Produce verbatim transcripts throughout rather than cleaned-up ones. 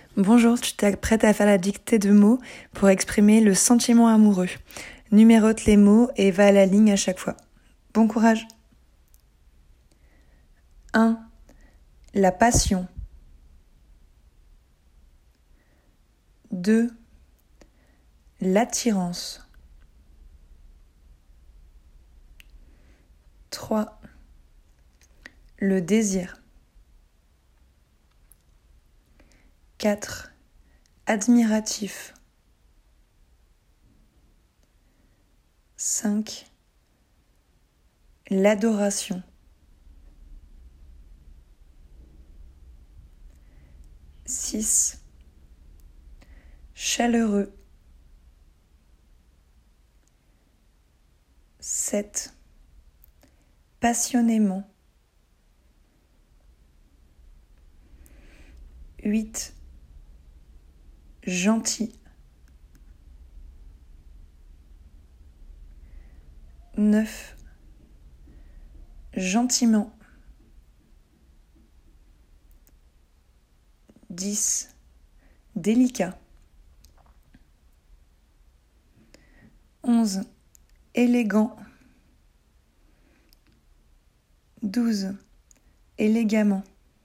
Bonjour, tu t'apprêtes à faire la dictée de mots pour exprimer le sentiment amoureux. Numérote les mots et va à la ligne à chaque fois. Bon courage. un. La passion. deux. L'attirance. trois. Le désir. quatre. Admiratif. cinq. L'adoration. six. Chaleureux. sept. Passionnément. huit. Gentil. neuf. Gentiment. dix. Délicat. onze. Élégant. douze. Élégamment.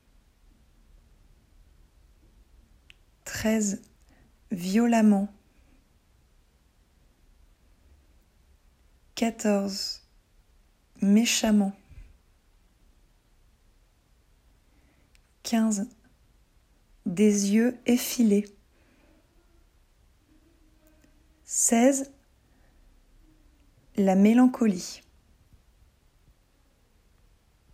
treize. Violemment. quatorze. Méchamment. quinze. Des yeux effilés. seize. La mélancolie.